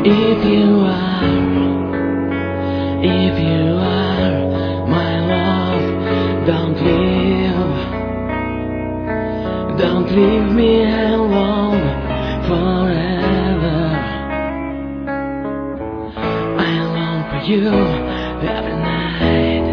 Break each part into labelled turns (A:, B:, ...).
A: If you are my love, don't leave me alone forever. I long for you every night.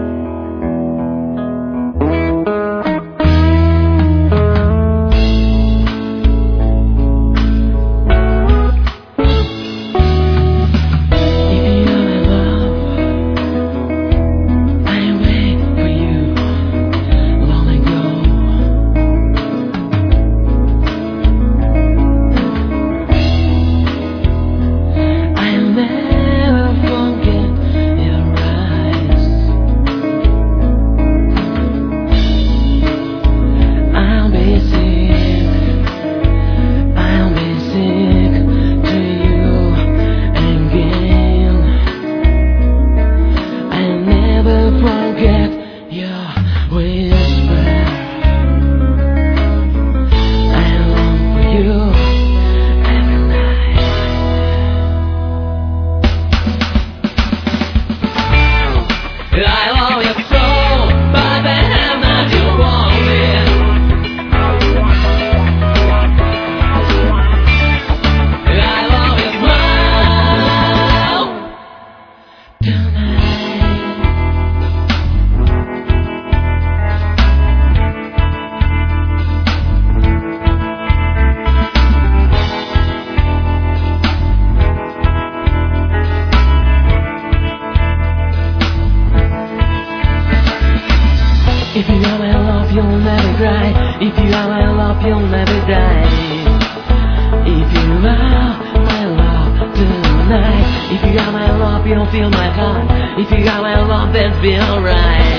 A: If you are my love, you'll never cry. If you are my love, you'll never die. If you are my love tonight. If you are my love, you'll feel my heart. If you are my love, then be alright.